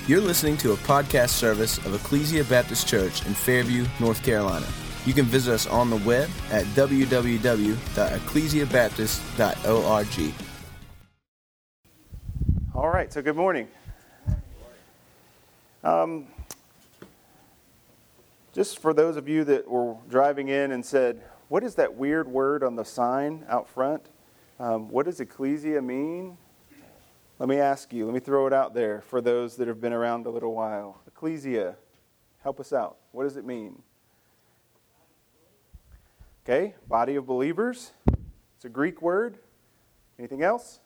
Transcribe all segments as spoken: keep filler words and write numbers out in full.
You're listening to a podcast service of Ecclesia Baptist Church in Fairview, North Carolina. You can visit us on the web at w w w dot ecclesia baptist dot org. All right, so good morning. Um, just for those of you that were driving in and said, what is that weird word on the sign out front? Um, what does ecclesia mean? Let me ask you, let me throw it out there for those that have been around a little while. Ecclesia, help us out. What does it mean? Okay, body of believers. It's a Greek word. Anything else?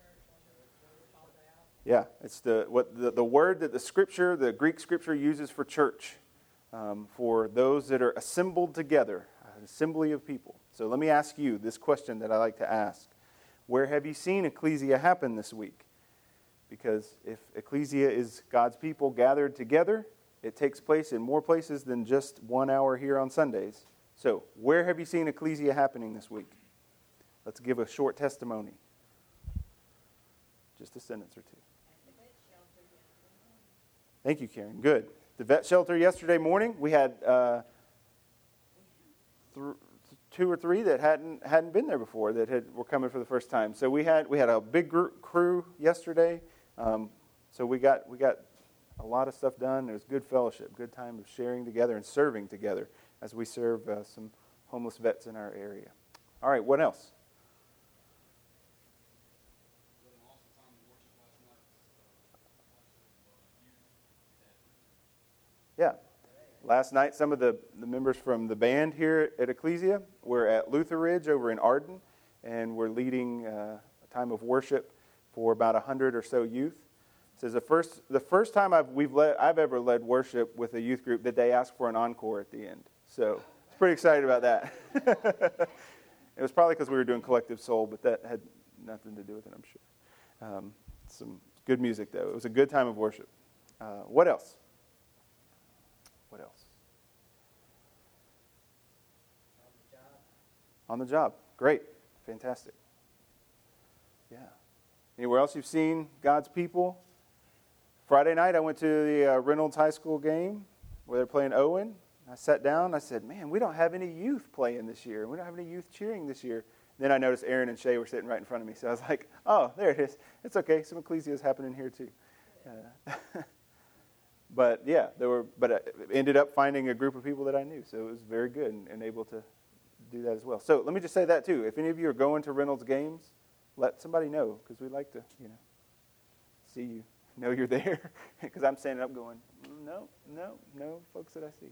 Yeah, it's the what the, the word that the scripture, the Greek scripture uses for church, um, for those that are assembled together, an assembly of people. So let me ask you this question that I like to ask. Where have you seen ecclesia happen this week? Because if ecclesia is God's people gathered together, it takes place in more places than just one hour here on Sundays. So, where have you seen ecclesia happening this week? Let's give a short testimony. Just a sentence or two. Thank you, Karen. Good. The vet shelter yesterday morning, we had uh, th- two or three that hadn't hadn't been there before that had were coming for the first time. So we had we had a big group, crew yesterday. Um, so we got we got a lot of stuff done. There was good fellowship, good time of sharing together and serving together as we serve uh, some homeless vets in our area. All right, what else? Yeah. Last night, some of the, the members from the band here at Ecclesia were at Luther Ridge over in Arden, and we're leading uh, a time of worship for about a hundred or so youth. It says the first the first time I've we've led I've ever led worship with a youth group that they asked for an encore at the end. So I was pretty excited about that. It was probably because we were doing Collective Soul, but that had nothing to do with it, I'm sure. Um, some good music though. It was a good time of worship. Uh, what else? What else? On the job. On the job. Great. Fantastic. Yeah. Anywhere else you've seen God's people? Friday night I went to the uh, Reynolds High School game where they're playing Owen. I sat down and I said, man, we don't have any youth playing this year. We don't have any youth cheering this year. Then I noticed Aaron and Shay were sitting right in front of me. So I was like, oh, there it is. It's okay. Some ecclesia is happening here too. Uh, But yeah, there were. But I ended up finding a group of people that I knew, so it was very good and, and able to do that as well. So let me just say that too. If any of you are going to Reynolds games, let somebody know because we'd like to, you know, see you, know you're there. Because I'm standing up going, no, no, no, folks that I see.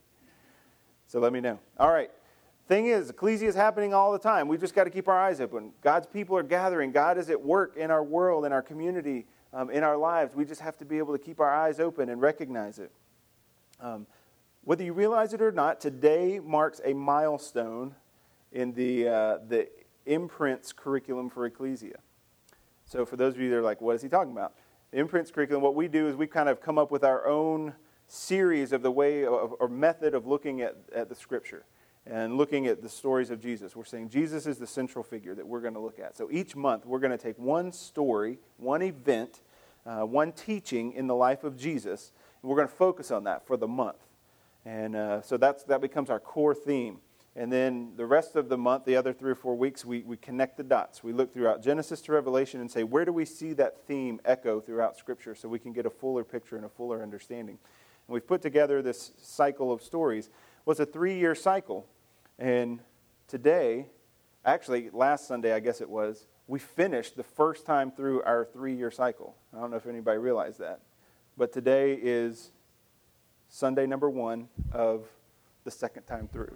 So let me know. All right. Thing is, ecclesia is happening all the time. We've just got to keep our eyes open. God's people are gathering. God is at work in our world, in our community. Um, in our lives, we just have to be able to keep our eyes open and recognize it. Um, whether you realize it or not, today marks a milestone in the uh, the Imprints curriculum for Ecclesia. So for those of you that are like, what is he talking about? The Imprints curriculum, what we do is we kind of come up with our own series of the way of, or method of looking at, at the Scripture and looking at the stories of Jesus. We're saying Jesus is the central figure that we're going to look at. So each month we're going to take one story, one event, uh, one teaching in the life of Jesus, and we're going to focus on that for the month. And uh, so that's that becomes our core theme. And then the rest of the month, the other three or four weeks, we, we connect the dots. We look throughout Genesis to Revelation and say, where do we see that theme echo throughout Scripture so we can get a fuller picture and a fuller understanding. And we've put together this cycle of stories. Well, it's a three-year cycle. And today, actually last Sunday I guess it was, we finished the first time through our three-year cycle. I don't know if anybody realized that. But today is Sunday number one of the second time through.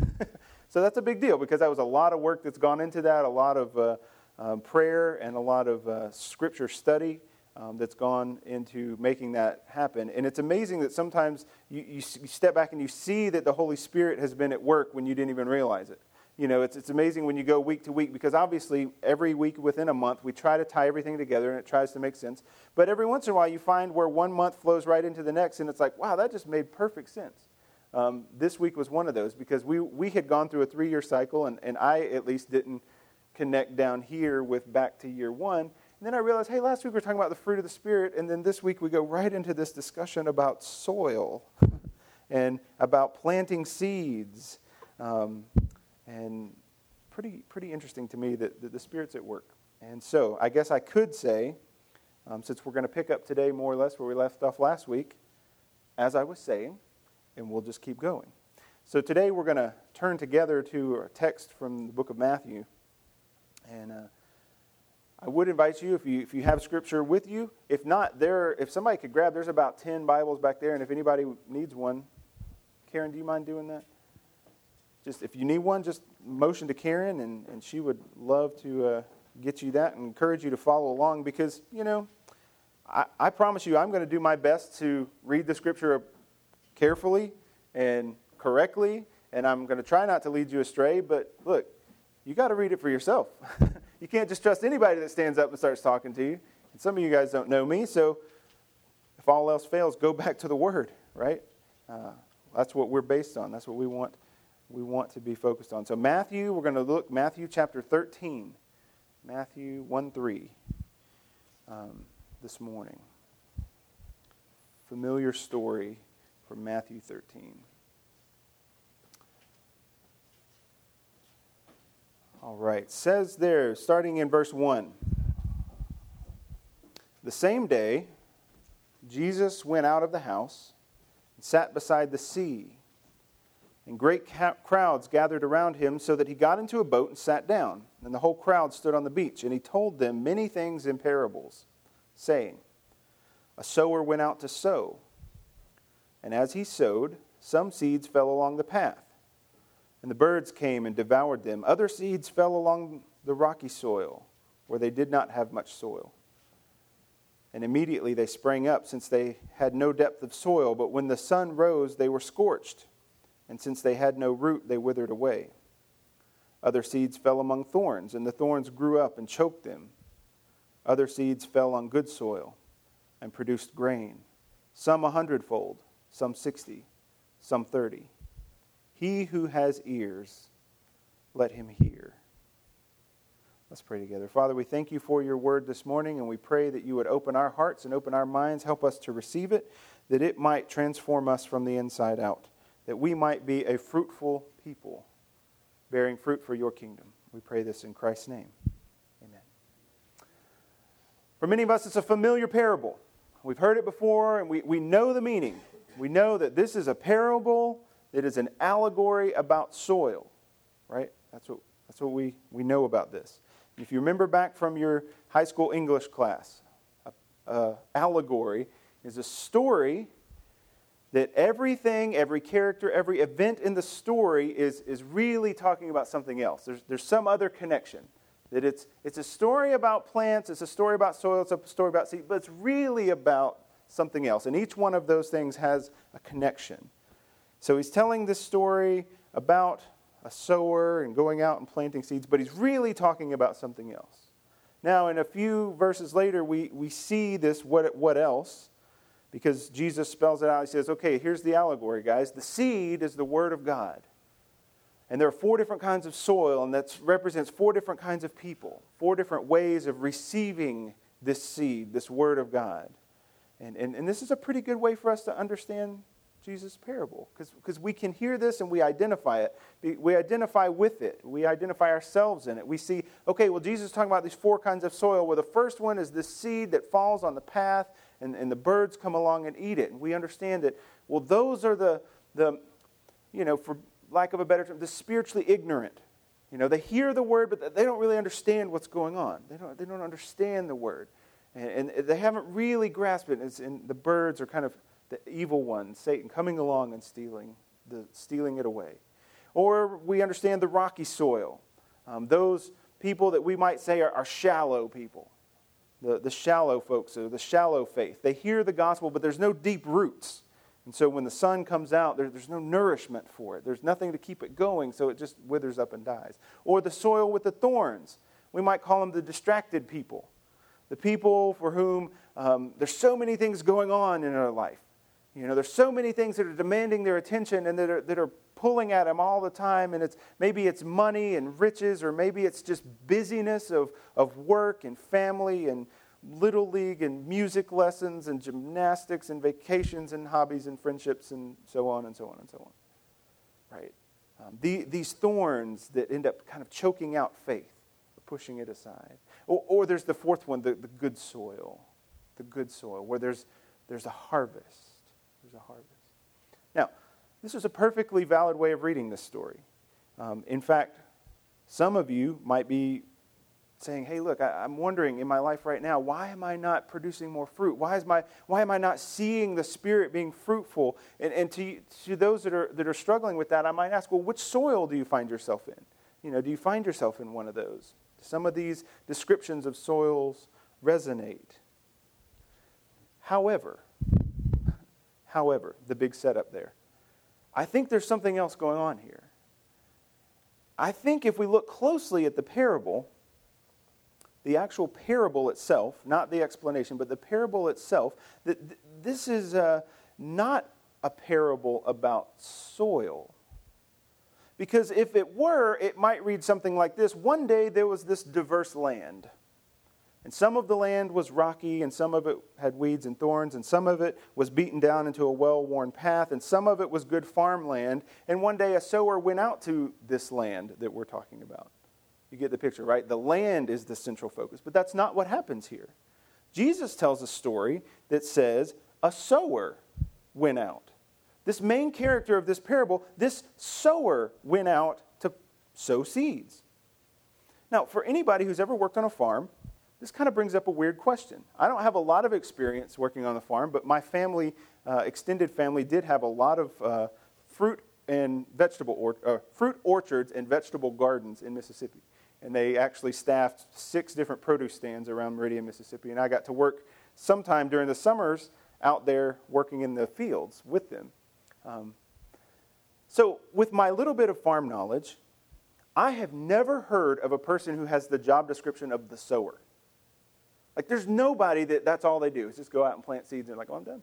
So that's a big deal because that was a lot of work that's gone into that, a lot of uh, um, prayer and a lot of uh, scripture study um, that's gone into making that happen. And it's amazing that sometimes you, you, you step back and you see that the Holy Spirit has been at work when you didn't even realize it. You know, it's it's amazing when you go week to week because obviously every week within a month we try to tie everything together and it tries to make sense. But every once in a while you find where one month flows right into the next and it's like, wow, that just made perfect sense. Um, this week was one of those because we, we had gone through a three-year cycle and, and I at least didn't connect down here with back to year one. And then I realized, hey, last week we were talking about the fruit of the Spirit, and then this week we go right into this discussion about soil and about planting seeds. Um, and pretty pretty interesting to me that, that the Spirit's at work. And so I guess I could say, um, since we're going to pick up today more or less where we left off last week, as I was saying, and we'll just keep going. So today we're going to turn together to a text from the book of Matthew. And uh, I would invite you, if you if you have Scripture with you, if not, there, if somebody could grab, there's about ten Bibles back there, and if anybody needs one, Karen, do you mind doing that? Just if you need one, just motion to Karen, and, and she would love to uh, get you that and encourage you to follow along because, you know, I, I promise you I'm going to do my best to read the Scripture carefully and correctly, and I'm going to try not to lead you astray, but look, you got to read it for yourself. You can't just trust anybody that stands up and starts talking to you. And some of you guys don't know me, so if all else fails, go back to the Word, right? Uh, that's what we're based on. That's what we want we want to be focused on. So Matthew, we're going to look, Matthew chapter thirteen. Matthew one three um, this morning. Familiar story from Matthew thirteen. All right, says there, starting in verse one. The same day, Jesus went out of the house and sat beside the sea. And great ca- crowds gathered around him so that he got into a boat and sat down. And the whole crowd stood on the beach. And he told them many things in parables, saying, A sower went out to sow. And as he sowed, some seeds fell along the path. And the birds came and devoured them. Other seeds fell along the rocky soil, where they did not have much soil. And immediately they sprang up, since they had no depth of soil. But when the sun rose, they were scorched. And since they had no root, they withered away. Other seeds fell among thorns, and the thorns grew up and choked them. Other seeds fell on good soil and produced grain, some a hundredfold, some sixty, some thirty. He who has ears, let him hear. Let's pray together. Father, we thank you for your word this morning, and we pray that you would open our hearts and open our minds, help us to receive it, that it might transform us from the inside out, that we might be a fruitful people, bearing fruit for your kingdom. We pray this in Christ's name. Amen. For many of us, it's a familiar parable. We've heard it before, and we, we know the meaning. We know that this is a parable that is an allegory about soil, right? That's what that's what we, we know about this. And if you remember back from your high school English class, a, a allegory is a story that everything, every character, every event in the story is, is really talking about something else. There's, there's some other connection. That it's, it's a story about plants, it's a story about soil, it's a story about seed, but it's really about something else. And each one of those things has a connection. So he's telling this story about a sower and going out and planting seeds, but he's really talking about something else. Now, in a few verses later, we, we see this what, what else, because Jesus spells it out. He says, okay, here's the allegory, guys. The seed is the Word of God. And there are four different kinds of soil, and that represents four different kinds of people, four different ways of receiving this seed, this Word of God. And, and, and this is a pretty good way for us to understand Jesus' parable, because we can hear this and we identify it. We identify with it. We identify ourselves in it. We see, okay, well, Jesus is talking about these four kinds of soil, where the first one is the seed that falls on the path, and, and the birds come along and eat it. And we understand that, well, those are the, the, you know, for lack of a better term, the spiritually ignorant. You know, they hear the word, but they don't really understand what's going on. They don't, they don't understand the word. And, and they haven't really grasped it. It's, and the birds are kind of the evil one, Satan, coming along and stealing the stealing it away. Or we understand the rocky soil. Um, those people that we might say are, are shallow people. The, the shallow folks, or the shallow faith. They hear the gospel, but there's no deep roots. And so when the sun comes out, there, there's no nourishment for it. There's nothing to keep it going, so it just withers up and dies. Or the soil with the thorns. We might call them the distracted people. The people for whom um, there's so many things going on in our life. You know, there's so many things that are demanding their attention and that are, that are pulling at them all the time. And it's maybe it's money and riches, or maybe it's just busyness of, of work and family and little league and music lessons and gymnastics and vacations and hobbies and friendships and so on and so on and so on. Right? Um, the, these thorns that end up kind of choking out faith, or pushing it aside. Or, or there's the fourth one, the, the good soil. The good soil, where there's there's a harvest. There's a harvest. Now, this is a perfectly valid way of reading this story. Um, in fact, some of you might be saying, hey, look, I, I'm wondering in my life right now, why am I not producing more fruit? Why is my why am I not seeing the Spirit being fruitful? And, and to, to those that are that are struggling with that, I might ask, well, which soil do you find yourself in? You know, do you find yourself in one of those? Some of these descriptions of soils resonate. However, however, the big setup there, I think there's something else going on here. I think if we look closely at the parable, the actual parable itself, not the explanation, but the parable itself, that th- this is uh, not a parable about soil. Because if it were, it might read something like this. One day there was this diverse land. And some of the land was rocky, and some of it had weeds and thorns, and some of it was beaten down into a well-worn path, and some of it was good farmland. And one day a sower went out to this land that we're talking about. You get the picture, right? The land is the central focus, but that's not what happens here. Jesus tells a story that says a sower went out. This main character of this parable, this sower went out to sow seeds. Now, for anybody who's ever worked on a farm, this kind of brings up a weird question. I don't have a lot of experience working on the farm, but my family, uh, extended family, did have a lot of uh, fruit and vegetable or, uh, fruit orchards and vegetable gardens in Mississippi. And they actually staffed six different produce stands around Meridian, Mississippi. And I got to work sometime during the summers out there working in the fields with them. Um, so with my little bit of farm knowledge, I have never heard of a person who has the job description of the sower. Like, there's nobody that that's all they do is just go out and plant seeds and they're like, oh, I'm done.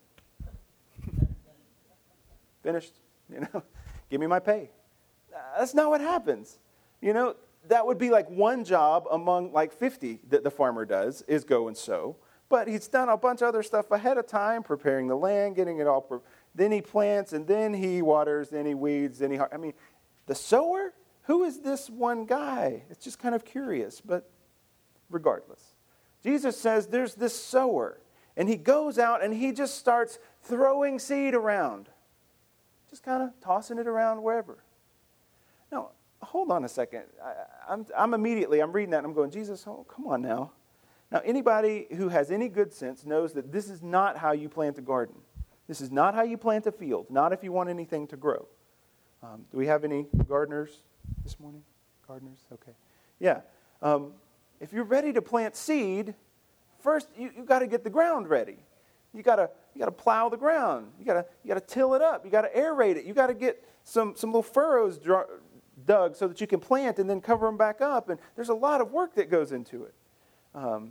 Finished. You know, give me my pay. That's not what happens. You know, that would be like one job among like fifty that the farmer does is go and sow. But he's done a bunch of other stuff ahead of time, preparing the land, getting it all. Pre- then he plants, and then he waters, then he weeds, then he. I mean, the sower? Who is this one guy? It's just kind of curious, but regardless. Jesus says there's this sower, and he goes out and he just starts throwing seed around. Just kind of tossing it around wherever. Now, hold on a second. I, I'm, I'm immediately, I'm reading that and I'm going, Jesus, oh, come on now. Now, anybody who has any good sense knows that this is not how you plant a garden. This is not how you plant a field, not if you want anything to grow. Um, do we have any gardeners this morning? Gardeners? Okay. Yeah. Um, if you're ready to plant seed, first you, you got to get the ground ready. You got to you got to plow the ground. You got to you got to till it up. You got to aerate it. You got to get some some little furrows dr- dug so that you can plant and then cover them back up. And there's a lot of work that goes into it. Um,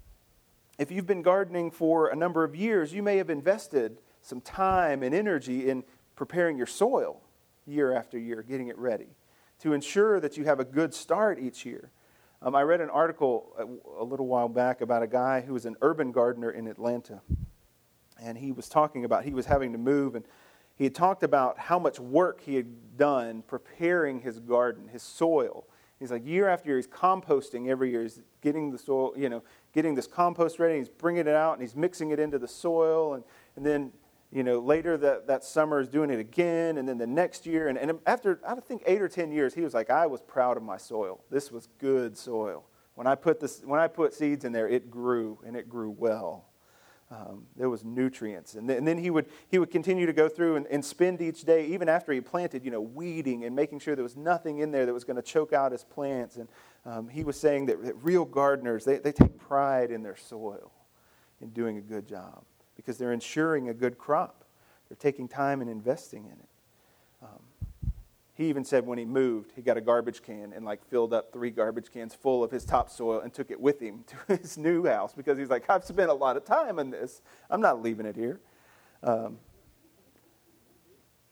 if you've been gardening for a number of years, you may have invested some time and energy in preparing your soil year after year, getting it ready to ensure that you have a good start each year. Um, I read an article a, a little while back about a guy who was an urban gardener in Atlanta. And he was talking about, he was having to move, and he had talked about how much work he had done preparing his garden, his soil. He's like, year after year, he's composting every year. He's getting the soil, you know, getting this compost ready. He's bringing it out, and he's mixing it into the soil. And, and then, you know, later that, that summer is doing it again. And then the next year, and, and after, I think, eight or ten years, he was like, I was proud of my soil. This was good soil. When I put this, when I put seeds in there, it grew, and it grew well. Um, there was nutrients. And then, and then he would he would continue to go through and, and spend each day, even after he planted, you know, weeding and making sure there was nothing in there that was going to choke out his plants. And um, he was saying that, that real gardeners, they, they take pride in their soil, in doing a good job, because they're ensuring a good crop. They're taking time and investing in it. Um, he even said when he moved, he got a garbage can and like filled up three garbage cans full of his topsoil and took it with him to his new house because he's like, I've spent a lot of time in this. I'm not leaving it here. Um,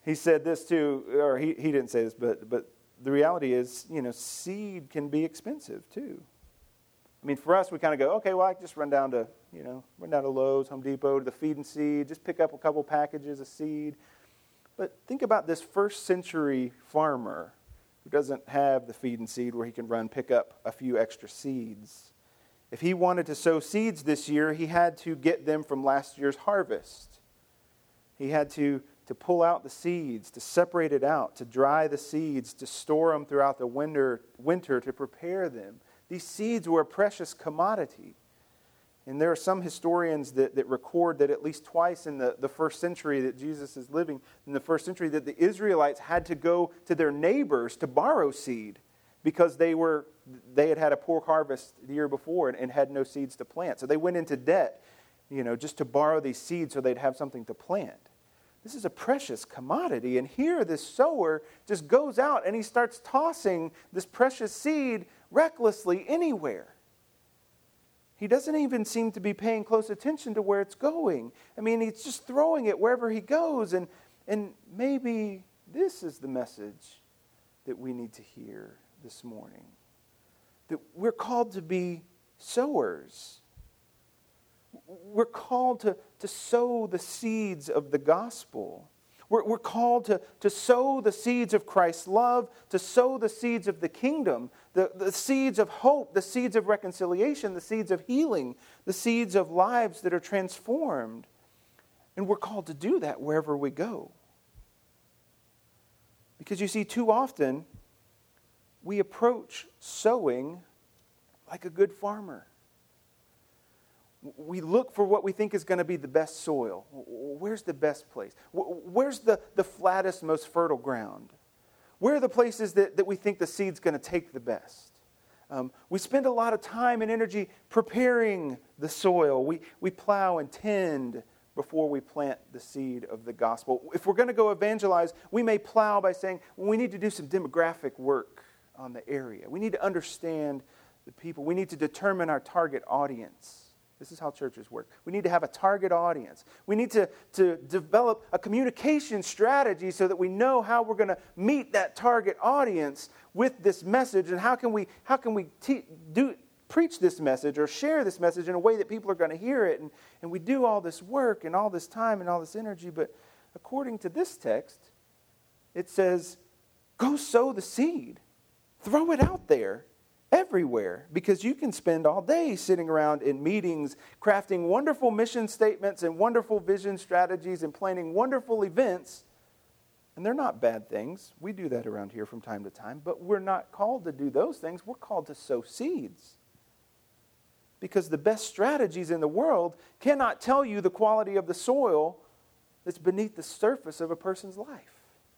he said this too, or he, he didn't say this, but but the reality is, you know, seed can be expensive too. I mean, for us, we kind of go, okay, well, I can just run down to, you know, run down to Lowe's, Home Depot, to the Feed and Seed, just pick up a couple packages of seed. But think about this first century farmer who doesn't have the Feed and Seed where he can run pick up a few extra seeds. If he wanted to sow seeds this year, he had to get them from last year's harvest. He had to, to pull out the seeds, to separate it out, to dry the seeds, to store them throughout the winter, winter to prepare them. These seeds were a precious commodity. And there are some historians that, that record that at least twice in the, the first century that Jesus is living, in the first century, that the Israelites had to go to their neighbors to borrow seed because they were they had had a poor harvest the year before and, and had no seeds to plant. So they went into debt, you know, just to borrow these seeds so they'd have something to plant. This is a precious commodity. And here this sower just goes out and he starts tossing this precious seed recklessly anywhere. He doesn't even seem to be paying close attention to where it's going. I mean, he's just throwing it wherever he goes. And, and maybe this is the message that we need to hear this morning. That we're called to be sowers. We're called to, to sow the seeds of the gospel. We're, we're called to, to sow the seeds of Christ's love, to sow the seeds of the kingdom, the, the seeds of hope, the seeds of reconciliation, the seeds of healing, the seeds of lives that are transformed. And we're called to do that wherever we go. Because you see, too often, we approach sowing like a good farmer. We look for what we think is going to be the best soil. Where's the best place? Where's the, the flattest, most fertile ground? Where are the places that, that we think the seed's going to take the best? Um, we spend a lot of time and energy preparing the soil. We, we plow and tend before we plant the seed of the gospel. If we're going to go evangelize, we may plow by saying, well, we need to do some demographic work on the area. We need to understand the people. We need to determine our target audience. This is how churches work. We need to have a target audience. We need to, to develop a communication strategy so that we know how we're going to meet that target audience with this message, and how can we how can we te- do preach this message or share this message in a way that people are going to hear it. And, and we do all this work and all this time and all this energy, but according to this text, it says, go sow the seed. Throw it out there. Everywhere, because you can spend all day sitting around in meetings, crafting wonderful mission statements and wonderful vision strategies and planning wonderful events. And they're not bad things. We do that around here from time to time, but we're not called to do those things. We're called to sow seeds. Because the best strategies in the world cannot tell you the quality of the soil that's beneath the surface of a person's life.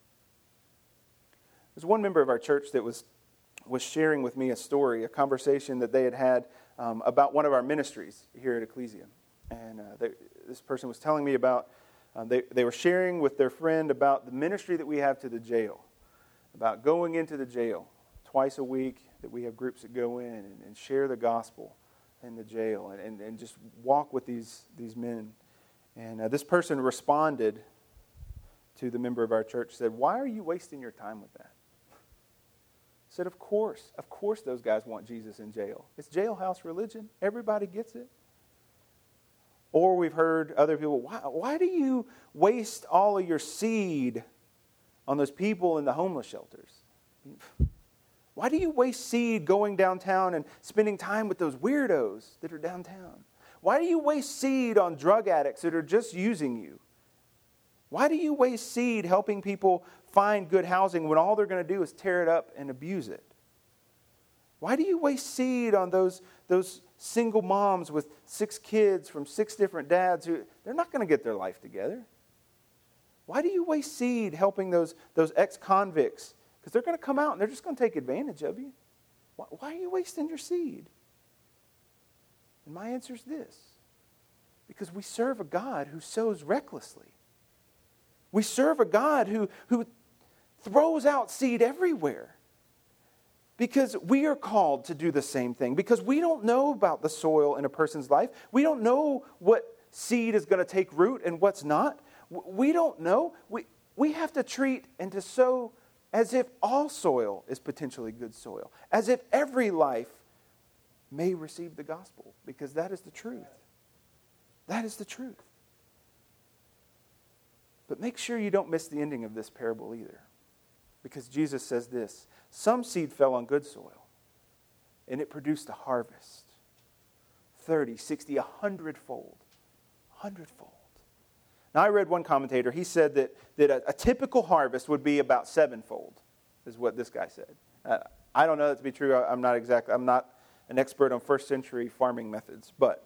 There's one member of our church that was was sharing with me a story, a conversation that they had had um, about one of our ministries here at Ecclesia. And uh, they, this person was telling me about, uh, they, they were sharing with their friend about the ministry that we have to the jail, about going into the jail twice a week, that we have groups that go in and, and share the gospel in the jail and, and, and just walk with these, these men. And uh, this person responded to the member of our church, said, "Why are you wasting your time with that?" Said, of course, of course those guys want Jesus in jail. It's jailhouse religion. Everybody gets it. Or we've heard other people, why, why do you waste all of your seed on those people in the homeless shelters? Why do you waste seed going downtown and spending time with those weirdos that are downtown? Why do you waste seed on drug addicts that are just using you? Why do you waste seed helping people find good housing when all they're going to do is tear it up and abuse it? Why do you waste seed on those, those single moms with six kids from six different dads who they're not going to get their life together? Why do you waste seed helping those, those ex-convicts? Because they're going to come out and they're just going to take advantage of you. Why, why are you wasting your seed? And my answer is this. Because we serve a God who sows recklessly. We serve a God who, who throws out seed everywhere. Because we are called to do the same thing. Because we don't know about the soil in a person's life. We don't know what seed is going to take root and what's not. We don't know. We, we have to treat and to sow as if all soil is potentially good soil, as if every life may receive the gospel, because that is the truth. That is the truth. But make sure you don't miss the ending of this parable either, because Jesus says this: some seed fell on good soil, and it produced a harvest, thirty, sixty, a hundredfold. Hundredfold. Now, I read one commentator, he said that, that a, a typical harvest would be about sevenfold, is what this guy said. Uh, I don't know that to be true. I, I'm not exactly, I'm not an expert on first century farming methods, but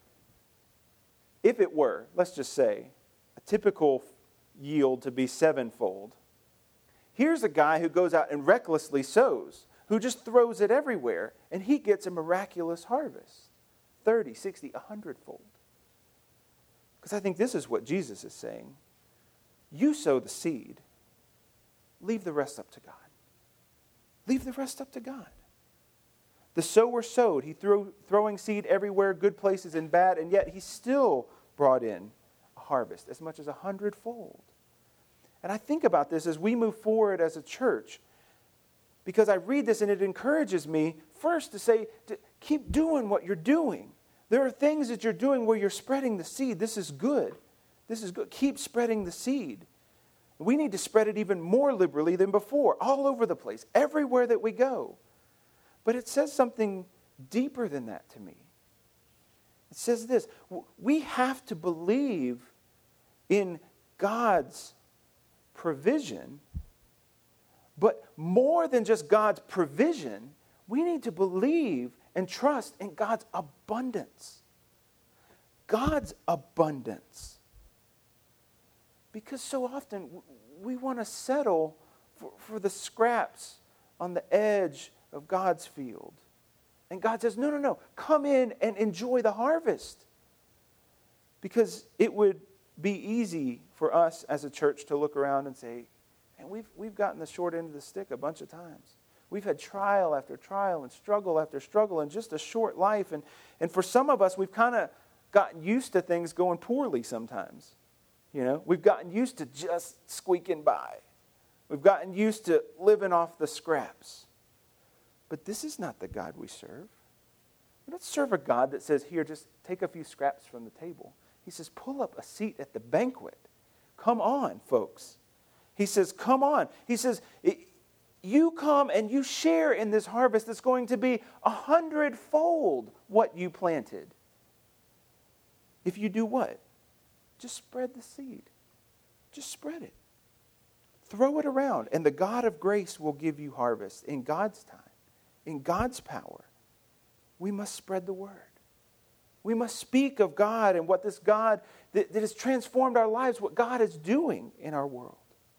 if it were, let's just say, a typical yield to be sevenfold, here's a guy who goes out and recklessly sows, who just throws it everywhere, and he gets a miraculous harvest, thirty, sixty, a hundredfold. Because I think this is what Jesus is saying. You sow the seed. Leave the rest up to God. Leave the rest up to God. The sower sowed. He threw throwing seed everywhere, good places and bad, and yet he still brought in a harvest, as much as a hundredfold. And I think about this as we move forward as a church, because I read this and it encourages me first to say, to keep doing what you're doing. There are things that you're doing where you're spreading the seed. This is good. This is good. Keep spreading the seed. We need to spread it even more liberally than before, all over the place, everywhere that we go. But it says something deeper than that to me. It says this: we have to believe in God's provision, but more than just God's provision, we need to believe and trust in God's abundance. God's abundance. Because so often we want to settle for, for the scraps on the edge of God's field. And God says, no, no, no, come in and enjoy the harvest. Because it would be easy for us as a church to look around and say, and we've, we've gotten the short end of the stick a bunch of times. We've had trial after trial and struggle after struggle in just a short life. And, and for some of us, we've kind of gotten used to things going poorly sometimes. You know, we've gotten used to just squeaking by. We've gotten used to living off the scraps. But this is not the God we serve. We don't serve a God that says, here, just take a few scraps from the table. He says, pull up a seat at the banquet. Come on, folks. He says, come on. He says, you come and you share in this harvest that's going to be a hundredfold what you planted. If you do what? Just spread the seed. Just spread it. Throw it around, and the God of grace will give you harvest in God's time, in God's power. We must spread the word. We must speak of God and what this God that, that has transformed our lives, what God is doing in our world.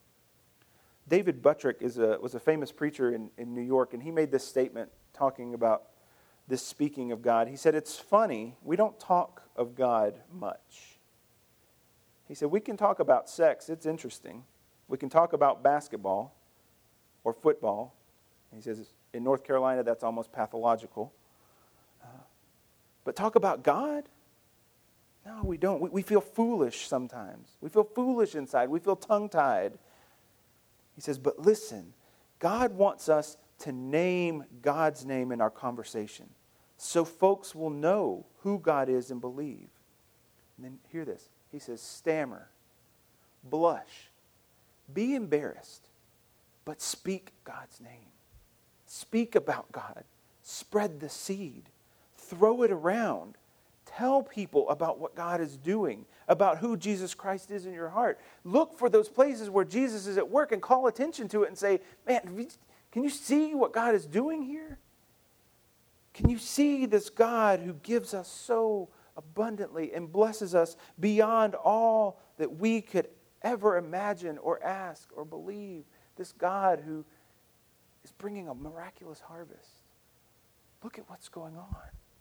David Buttrick is a, was a famous preacher in, in New York, and he made this statement talking about this speaking of God. He said, it's funny, we don't talk of God much. He said, we can talk about sex, it's interesting. We can talk about basketball or football. He says, in North Carolina, that's almost pathological. Uh, but talk about God? No, we don't. We, we feel foolish sometimes. We feel foolish inside. We feel tongue-tied. He says, but listen, God wants us to name God's name in our conversation so folks will know who God is and believe. And then hear this. He says, stammer, blush, be embarrassed, but speak God's name. Speak about God. Spread the seed. Throw it around. Tell people about what God is doing, about who Jesus Christ is in your heart. Look for those places where Jesus is at work and call attention to it and say, man, can you see what God is doing here? Can you see this God who gives us so abundantly and blesses us beyond all that we could ever imagine or ask or believe? This God who is bringing a miraculous harvest. Look at what's going on.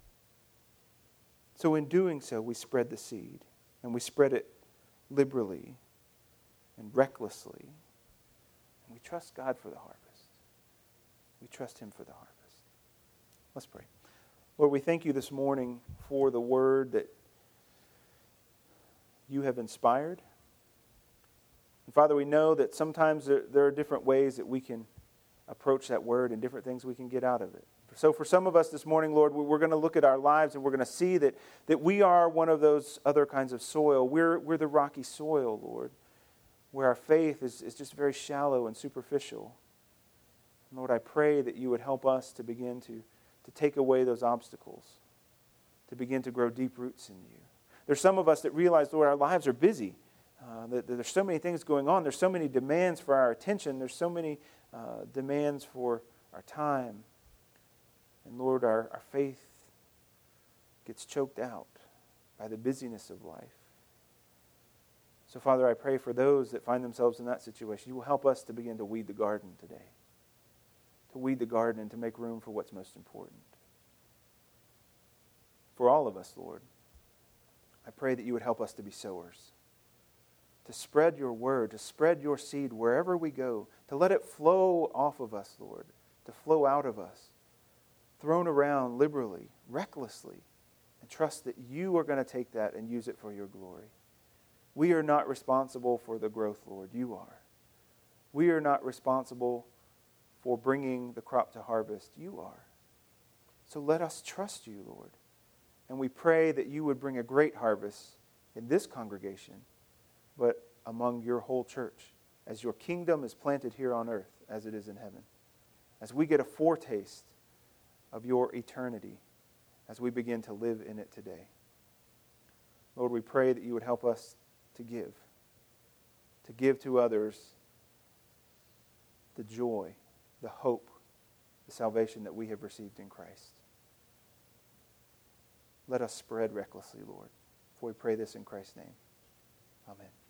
So in doing so, we spread the seed, and we spread it liberally and recklessly. And we trust God for the harvest. We trust Him for the harvest. Let's pray. Lord, we thank you this morning for the word that you have inspired. And Father, we know that sometimes there, there are different ways that we can approach that word and different things we can get out of it. So for some of us this morning, Lord, we're going to look at our lives and we're going to see that, that we are one of those other kinds of soil. We're, we're the rocky soil, Lord, where our faith is, is just very shallow and superficial. And Lord, I pray that you would help us to begin to, to take away those obstacles, to begin to grow deep roots in you. There's some of us that realize, Lord, our lives are busy. Uh, that, that there's so many things going on. There's so many demands for our attention. There's so many uh, demands for our time. And Lord, our, our faith gets choked out by the busyness of life. So Father, I pray for those that find themselves in that situation. You will help us to begin to weed the garden today. To weed the garden and to make room for what's most important. For all of us, Lord, I pray that you would help us to be sowers. To spread your word, to spread your seed wherever we go. To let it flow off of us, Lord. To flow out of us. Thrown around liberally, recklessly, and trust that you are going to take that and use it for your glory. We are not responsible for the growth, Lord. You are. We are not responsible for bringing the crop to harvest. You are. So let us trust you, Lord. And we pray that you would bring a great harvest in this congregation, but among your whole church, as your kingdom is planted here on earth as it is in heaven. As we get a foretaste of your eternity as we begin to live in it today. Lord, we pray that you would help us to give, to give to others the joy, the hope, the salvation that we have received in Christ. Let us spread recklessly, Lord, for we pray this in Christ's name. Amen.